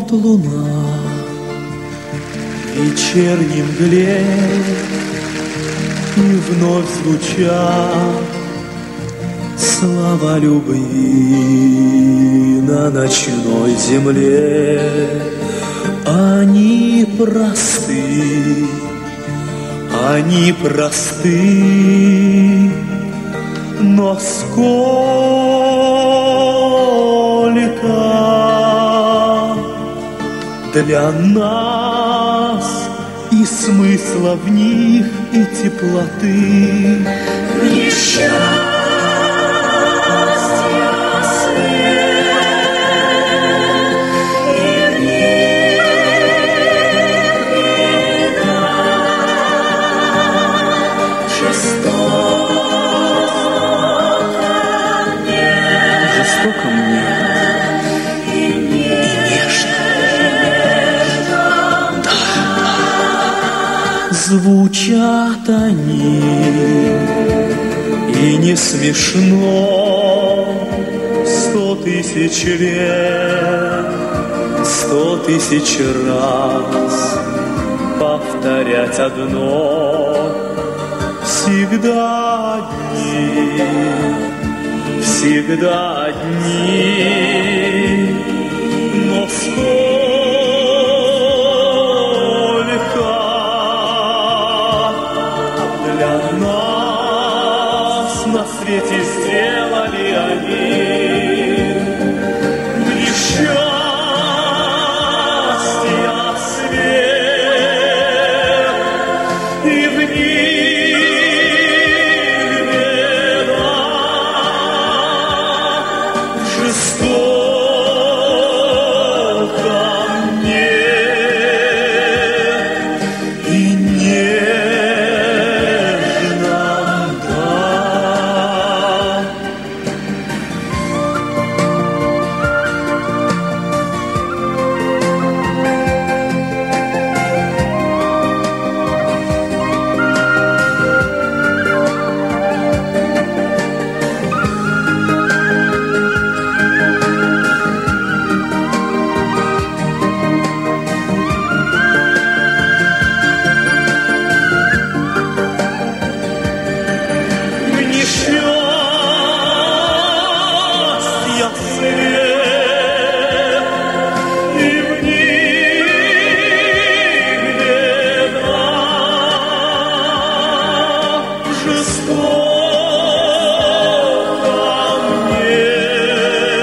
вот луна в вечерней мгле, и вновь звучат слова любви на ночной земле. Они просты, они просты, но сколько для нас и смысла в них, и теплоты. Жестоко мне и нежно, да. Звучат они, и не смешно. 100 тысяч лет, 100 тысяч раз повторять одно. Всегда одни, всегда одни, но сколько для нас на свете сделали они. В несчастья свет, и в них беда. Жестоко мне и нежно, да.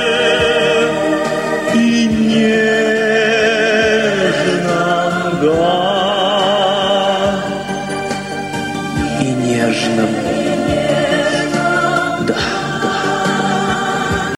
И нежно, да.